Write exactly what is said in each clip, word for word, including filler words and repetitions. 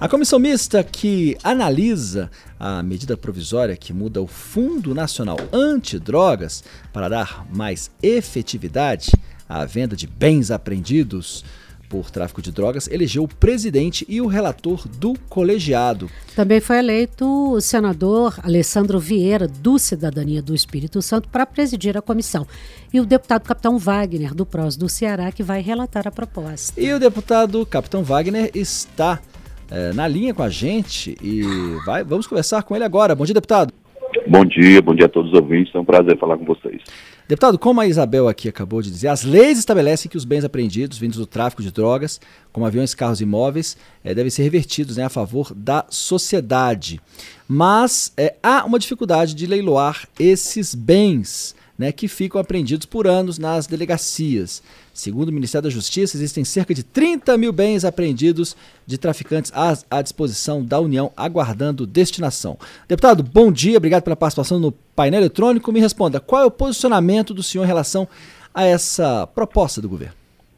A comissão mista que analisa a medida provisória que muda o Fundo Nacional Antidrogas para dar mais efetividade à venda de bens apreendidos por tráfico de drogas, elegeu o presidente e o relator do colegiado. Também foi eleito o senador Alessandro Vieira, do Cidadania do Espírito Santo, para presidir a comissão. E o deputado Capitão Wagner, do P R O S do Ceará, que vai relatar a proposta. E o deputado Capitão Wagner está é, na linha com a gente e vai, vamos conversar com ele agora. Bom dia, deputado. Bom dia, bom dia a todos os ouvintes. É um prazer falar com vocês. Deputado, como a Isabel aqui acabou de dizer, as leis estabelecem que os bens apreendidos vindos do tráfico de drogas, como aviões, carros e imóveis, é, devem ser revertidos, né, a favor da sociedade. Mas é, há uma dificuldade de leiloar esses bens, né, que ficam apreendidos por anos nas delegacias. Segundo o Ministério da Justiça, existem cerca de trinta mil bens apreendidos de traficantes à, à disposição da União, aguardando destinação. Deputado, bom dia, obrigado pela participação no painel eletrônico. Me responda, qual é o posicionamento do senhor em relação a essa proposta do governo?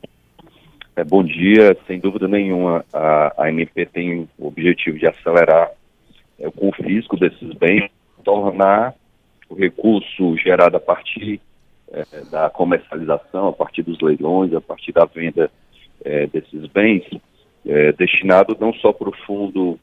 É, bom dia, sem dúvida nenhuma, a, a M P tem o objetivo de acelerar é, o confisco desses bens, tornar o recurso gerado a partir é, da comercialização, a partir dos leilões, a partir da venda é, desses bens, é, destinado não só para o fundo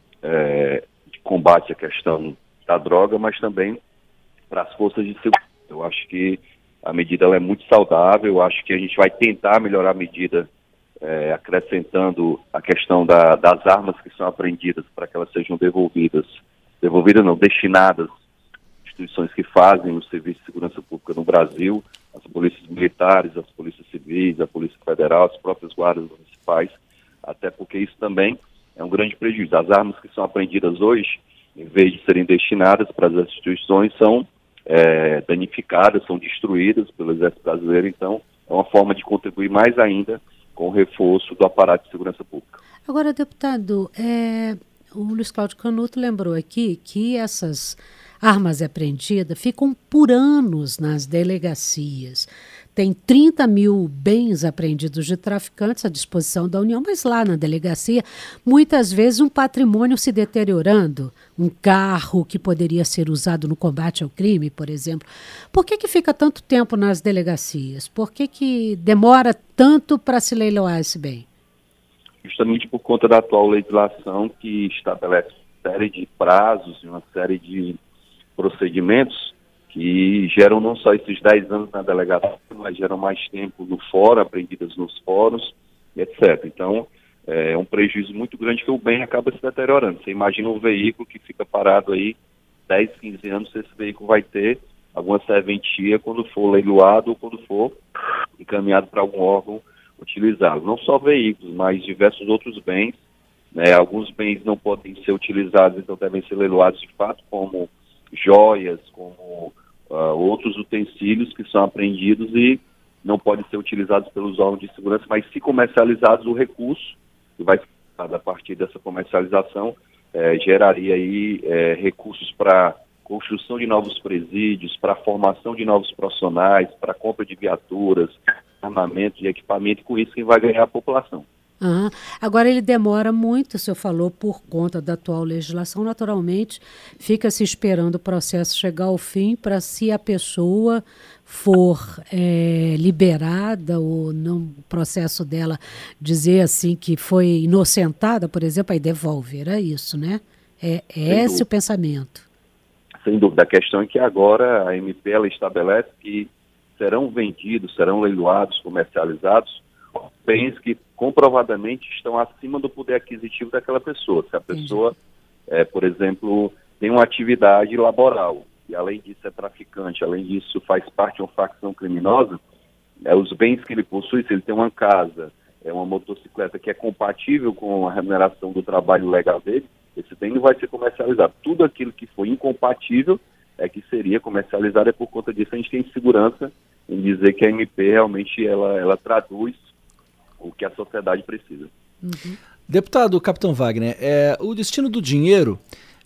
é, de combate à questão da droga, mas também para as forças de segurança. Eu acho que a medida ela é muito saudável, eu acho que a gente vai tentar melhorar a medida é, acrescentando a questão da, das armas que são apreendidas para que elas sejam devolvidas, devolvidas não, destinadas instituições que fazem o serviço de segurança pública no Brasil, as polícias militares, as polícias civis, a Polícia Federal, as próprias guardas municipais, até porque isso também é um grande prejuízo. As armas que são apreendidas hoje, em vez de serem destinadas para as instituições, são é, danificadas, são destruídas pelo Exército Brasileiro, então é uma forma de contribuir mais ainda com o reforço do aparato de segurança pública. Agora, deputado, é, o Luiz Cláudio Canuto lembrou aqui que essas armas apreendidas ficam por anos nas delegacias. Tem trinta mil bens apreendidos de traficantes à disposição da União, mas lá na delegacia, muitas vezes um patrimônio se deteriorando, um carro que poderia ser usado no combate ao crime, por exemplo. Por que que fica tanto tempo nas delegacias? Por que que demora tanto para se leiloar esse bem? Justamente por conta da atual legislação que estabelece uma série de prazos e uma série de procedimentos que geram não só esses dez anos na delegacia, mas geram mais tempo no fórum, apreendidas nos fóruns, etcétera. Então, é um prejuízo muito grande que o bem acaba se deteriorando. Você imagina um veículo que fica parado aí dez, quinze anos, esse veículo vai ter alguma serventia quando for leiloado ou quando for encaminhado para algum órgão utilizado. Não só veículos, mas diversos outros bens, né? Alguns bens não podem ser utilizados, então devem ser leiloados de fato, como joias, como uh, outros utensílios que são apreendidos e não podem ser utilizados pelos órgãos de segurança, mas se comercializados, o recurso que vai a partir dessa comercialização eh, geraria aí eh, recursos para construção de novos presídios, para formação de novos profissionais, para compra de viaturas, armamento e equipamento, e com isso quem vai ganhar a população. Uhum. Agora ele demora muito, o senhor falou, por conta da atual legislação, naturalmente fica se esperando o processo chegar ao fim para, se a pessoa for é, liberada ou não, o processo dela dizer assim que foi inocentada, por exemplo, aí devolve, era isso, né? É, é esse o pensamento. Sem dúvida, a questão é que agora a M P ela estabelece que serão vendidos, serão leiloados, comercializados bens que comprovadamente estão acima do poder aquisitivo daquela pessoa. Se a pessoa, é, por exemplo, tem uma atividade laboral e além disso é traficante, além disso faz parte de uma facção criminosa, é, os bens que ele possui, se ele tem uma casa, é uma motocicleta que é compatível com a remuneração do trabalho legal dele, esse bem não vai ser comercializado. Tudo aquilo que for incompatível é que seria comercializado, é por conta disso a gente tem segurança em dizer que a M P realmente ela, ela traduz o que a sociedade precisa. Uhum. Deputado Capitão Wagner, é, o destino do dinheiro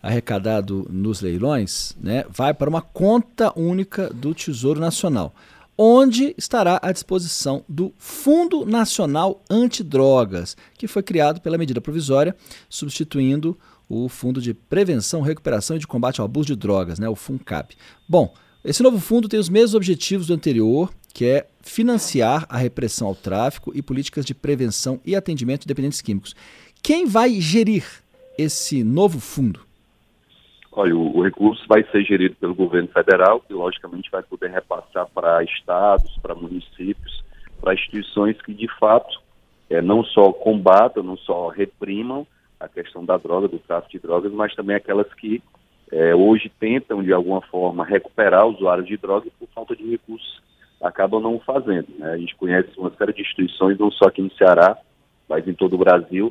arrecadado nos leilões, né, vai para uma conta única do Tesouro Nacional. onde estará à disposição do Fundo Nacional Antidrogas, que foi criado pela medida provisória, substituindo o Fundo de Prevenção, Recuperação e de Combate ao Abuso de Drogas, né, o FUNCAB. Bom, esse novo fundo tem os mesmos objetivos do anterior, que é financiar a repressão ao tráfico e políticas de prevenção e atendimento de dependentes químicos. Quem vai gerir esse novo fundo? Olha, o, o recurso vai ser gerido pelo governo federal, que logicamente vai poder repassar para estados, para municípios, para instituições que de fato é, não só combatam, não só reprimam a questão da droga, do tráfico de drogas, mas também aquelas que é, hoje tentam de alguma forma recuperar usuários de droga e por falta de recursos acabam não fazendo, né? A gente conhece uma série de instituições, não só aqui no Ceará, mas em todo o Brasil,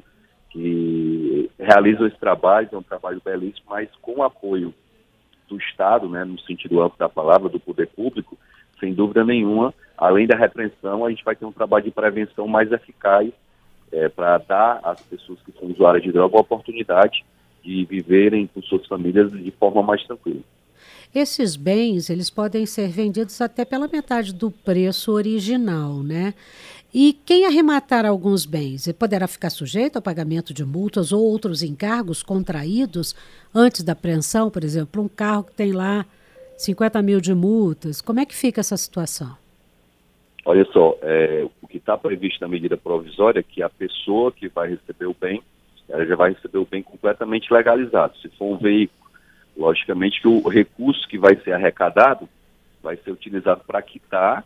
que realizam esse trabalho, é um trabalho belíssimo, mas com o apoio do Estado, né, no sentido amplo da palavra, do poder público, sem dúvida nenhuma, além da repreensão, a gente vai ter um trabalho de prevenção mais eficaz é, para dar às pessoas que são usuárias de droga a oportunidade de viverem com suas famílias de forma mais tranquila. Esses bens, eles podem ser vendidos até pela metade do preço original, né? E quem arrematar alguns bens, ele poderá ficar sujeito ao pagamento de multas ou outros encargos contraídos antes da apreensão, por exemplo, um carro que tem lá cinquenta mil de multas. Como é que fica essa situação? Olha só, é, o que está previsto na medida provisória é que a pessoa que vai receber o bem, ela já vai receber o bem completamente legalizado. Se for um veículo, logicamente que o recurso que vai ser arrecadado vai ser utilizado para quitar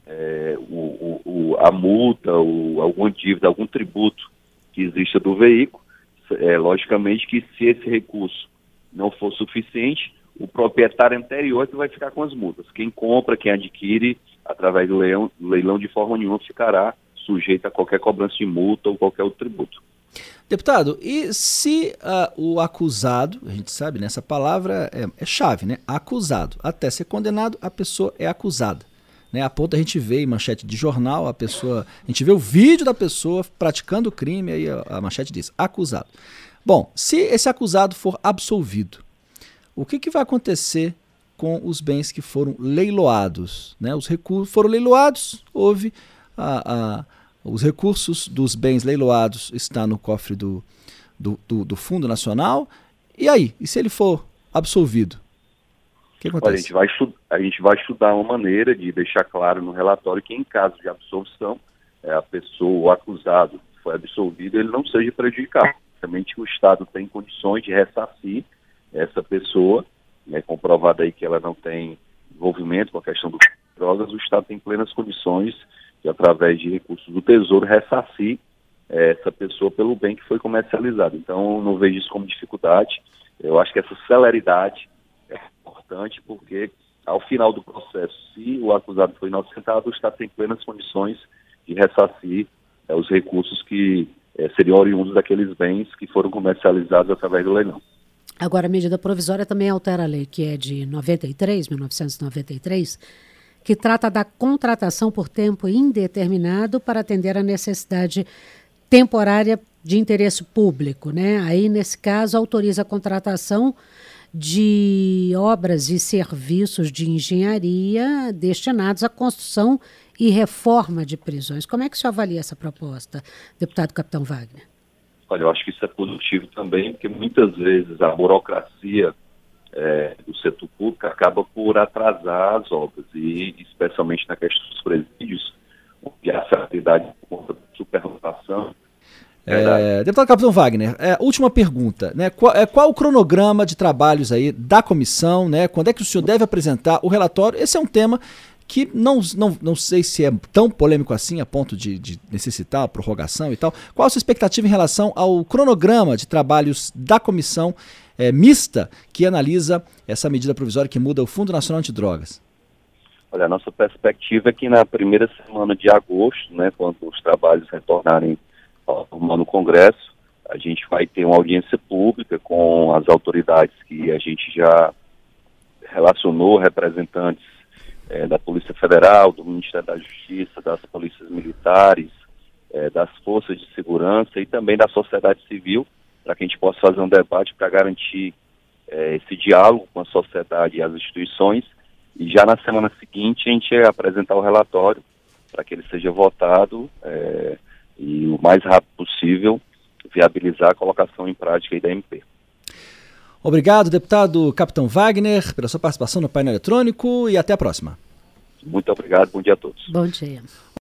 É, o, o, a multa, o, alguma dívida, algum tributo que exista do veículo. É, logicamente que se esse recurso não for suficiente, o proprietário anterior é que vai ficar com as multas. Quem compra, quem adquire através do leilão, leilão de forma nenhuma ficará sujeito a qualquer cobrança de multa ou qualquer outro tributo. Deputado, e se uh, o acusado, a gente sabe, né, essa palavra é, é chave, né? Acusado. Até ser condenado, a pessoa é acusada. Né, a ponto a gente vê em manchete de jornal, a pessoa, a gente vê o vídeo da pessoa praticando o crime, aí a, a manchete diz, acusado. Bom, se esse acusado for absolvido, o que, que vai acontecer com os bens que foram leiloados? Né? Os recursos foram leiloados, houve a, a, os recursos dos bens leiloados está no cofre do, do, do, do Fundo Nacional, e aí? E se ele for absolvido? O que acontece? Olha, a gente vai estudar, a gente vai estudar uma maneira de deixar claro no relatório que em caso de absolvição, é, a pessoa, o acusado que foi absolvido, ele não seja prejudicado. Também que o Estado tem condições de ressarcir essa pessoa, né, comprovado aí que ela não tem envolvimento com a questão das drogas, o Estado tem plenas condições de, através de recursos do Tesouro, ressarcir é, essa pessoa pelo bem que foi comercializado. Então, não vejo isso como dificuldade. Eu acho que essa celeridade é importante porque, ao final do processo, se o acusado foi inocentado, o Estado tem plenas condições de ressarcir é, os recursos que é, seriam oriundos daqueles bens que foram comercializados através do leilão. Agora, a medida provisória também altera a lei, que é de noventa e três, mil novecentos e noventa e três, que trata da contratação por tempo indeterminado para atender a necessidade temporária de interesse público, né? Aí, nesse caso, autoriza a contratação de obras e serviços de engenharia destinados à construção e reforma de prisões. Como é que o senhor avalia essa proposta, deputado Capitão Wagner? Olha, eu acho que isso é positivo também, porque muitas vezes a burocracia é, do setor público acaba por atrasar as obras, e especialmente na questão dos presídios, onde a atividade por conta da superlotação. É, deputado Capitão Wagner, é, última pergunta, né? Qual, é, qual o cronograma de trabalhos aí da comissão, né? Quando é que o senhor deve apresentar o relatório? Esse é um tema que não, não, não sei se é tão polêmico assim, a ponto de, de necessitar a prorrogação e tal. Qual a sua expectativa em relação ao cronograma de trabalhos da comissão é, mista que analisa essa medida provisória que muda o Fundo Nacional Antidrogas? Olha, a nossa perspectiva é que na primeira semana de agosto, né, quando os trabalhos retornarem no Congresso, a gente vai ter uma audiência pública com as autoridades que a gente já relacionou, representantes é, da Polícia Federal, do Ministério da Justiça, das polícias militares, é, das forças de segurança e também da sociedade civil, para que a gente possa fazer um debate para garantir é, esse diálogo com a sociedade e as instituições e já na semana seguinte a gente ia apresentar o relatório para que ele seja votado é, e o mais rápido possível viabilizar a colocação em prática aí da M P. Obrigado, deputado Capitão Wagner, pela sua participação no painel eletrônico e até a próxima. Muito obrigado, bom dia a todos. Bom dia.